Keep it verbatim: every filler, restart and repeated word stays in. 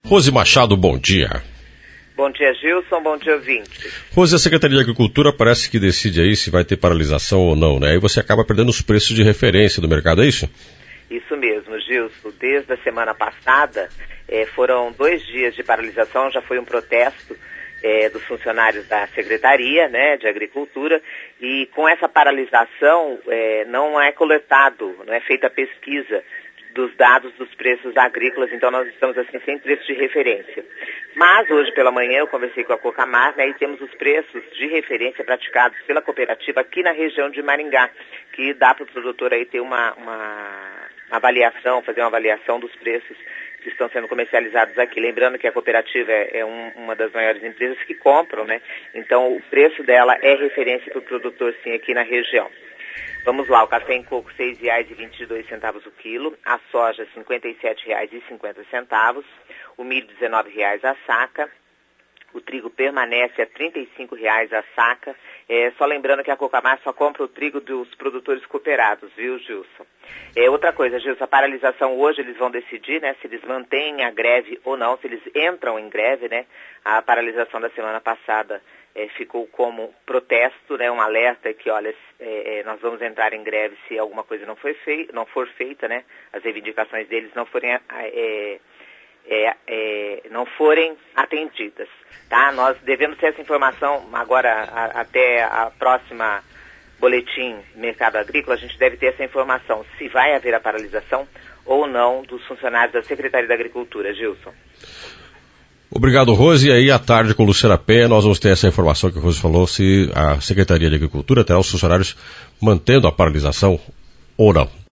Rose Machado, bom dia. Bom dia, Gilson, bom dia, ouvinte. Rose, a Secretaria de Agricultura parece que decide aí se vai ter paralisação ou não, né? Aí você acaba perdendo os preços de referência do mercado, é isso? Isso mesmo, Gilson. Desde a semana passada, eh, foram dois dias de paralisação, já foi um protesto eh, dos funcionários da Secretaria, né, de Agricultura, e com essa paralisação eh, não é coletado, não é feita a pesquisa dos dados dos preços agrícolas, então nós estamos assim sem preço de referência. Mas hoje pela manhã eu conversei com a Cocamar, né, e temos os preços de referência praticados pela cooperativa aqui na região de Maringá, que dá para o produtor aí ter uma, uma avaliação, fazer uma avaliação dos preços que estão sendo comercializados aqui. Lembrando que a cooperativa é, é um, uma das maiores empresas que compram, né, então o preço dela é referência para o produtor sim aqui na região. Vamos lá, o café em coco seis reais e vinte e dois centavos o quilo, a soja cinquenta e sete reais e cinquenta centavos, o milho dezenove reais a saca, o trigo permanece a trinta e cinco reais a saca, é, só lembrando que a Cocamar só compra o trigo dos produtores cooperados, viu, Gilson? É, outra coisa, Gilson, a paralisação hoje eles vão decidir, né, se eles mantêm a greve ou não, se eles entram em greve, né, a paralisação da semana passada É, ficou como protesto, né, um alerta que, olha, é, é, nós vamos entrar em greve se alguma coisa não for, fei- não for feita, né, as reivindicações deles não forem, é, é, é, não forem atendidas, tá? Nós devemos ter essa informação agora a, até a próxima boletim Mercado Agrícola, a gente deve ter essa informação, se vai haver a paralisação ou não dos funcionários da Secretaria da Agricultura, Gilson. Obrigado, Rose. E aí, à tarde, com Luciana Penha, nós vamos ter essa informação que a Rose falou, se a Secretaria de Agricultura terá os funcionários mantendo a paralisação ou não.